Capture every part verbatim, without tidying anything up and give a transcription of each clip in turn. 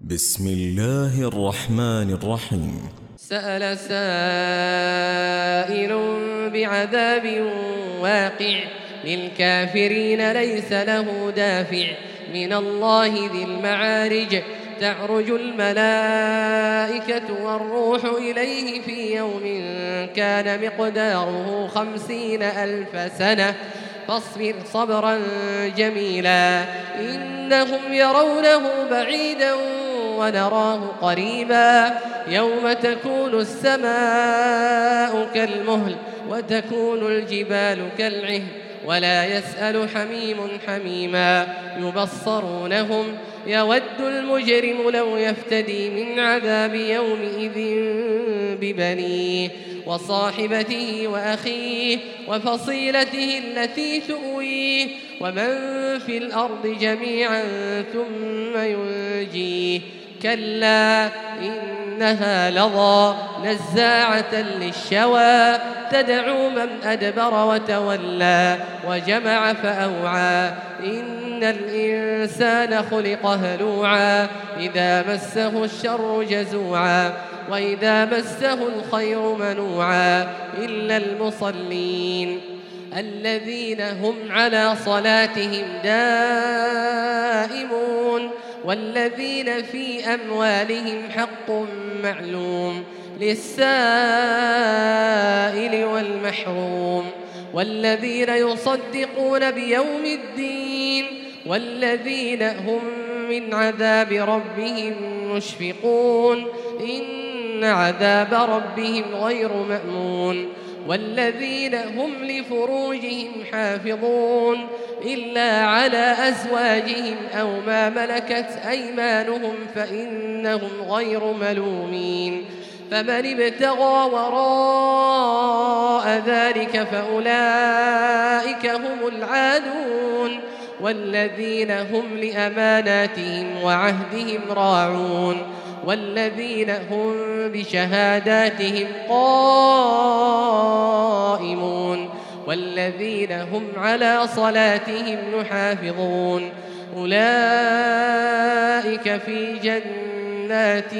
بسم الله الرحمن الرحيم. سأل سائل بعذاب واقع للكافرين ليس له دافع من الله ذي المعارج تعرج الملائكة والروح إليه في يوم كان مقداره خمسين ألف سنة فاصبر صبرا جميلا إنهم يرونه بعيدا ونراه قريبا يوم تكون السماء كالمهل وتكون الجبال كالعهن ولا يسأل حميم حميما يبصرونهم يود المجرم لو يفتدي من عذاب يومئذ ببنيه وصاحبته وأخيه وفصيلته التي تؤويه ومن في الأرض جميعا ثم ينجيه كلا إنها لظى نزاعة للشوى تدعو من أدبر وتولى وجمع فأوعى إن الإنسان خلق هلوعا إذا مسه الشر جزوعا وإذا مسه الخير منوعا إلا المصلين الذين هم على صلاتهم دائمون والذين في أموالهم حق معلوم للسائل والمحروم والذين يصدقون بيوم الدين والذين هم من عذاب ربهم مشفقون إن عذاب ربهم غير مأمون والذين هم لفروجهم حافظون إلا على أزواجهم أو ما ملكت أيمانهم فإنهم غير ملومين فمن ابتغى وراء ذلك فأولئك هم العادون والذين هم لأماناتهم وعهدهم راعون والذين هم بشهاداتهم قائمون والذين هم على صلاتهم يحافظون أولئك في جنات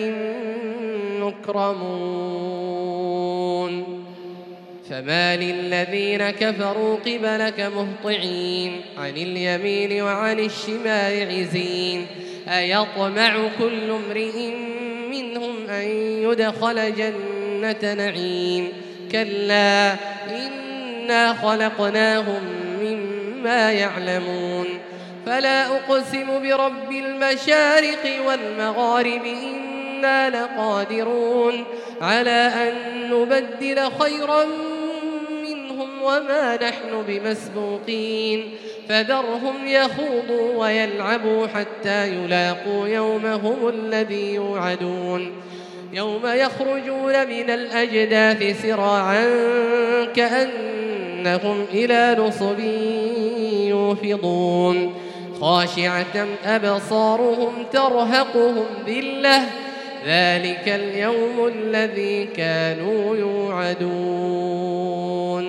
مكرمون فما للذين كفروا قبلك مهطعين عن اليمين وعن الشمال عزين أيطمع كل امرئ منهم أن يدخل جنة نعيم كلا إنا خلقناهم مما يعلمون فلا أقسم برب المشارق والمغارب إنا لقادرون على أن نبدل خيرا منهم وما نحن بمسبوقين فذرهم يخوضوا ويلعبوا حتى يلاقوا يومهم الذي يوعدون يوم يخرجون من الأجداث سراعا كأنهم إلى نصب يوفضون خاشعة أبصارهم ترهقهم ذلة ذلك اليوم الذي كانوا يوعدون.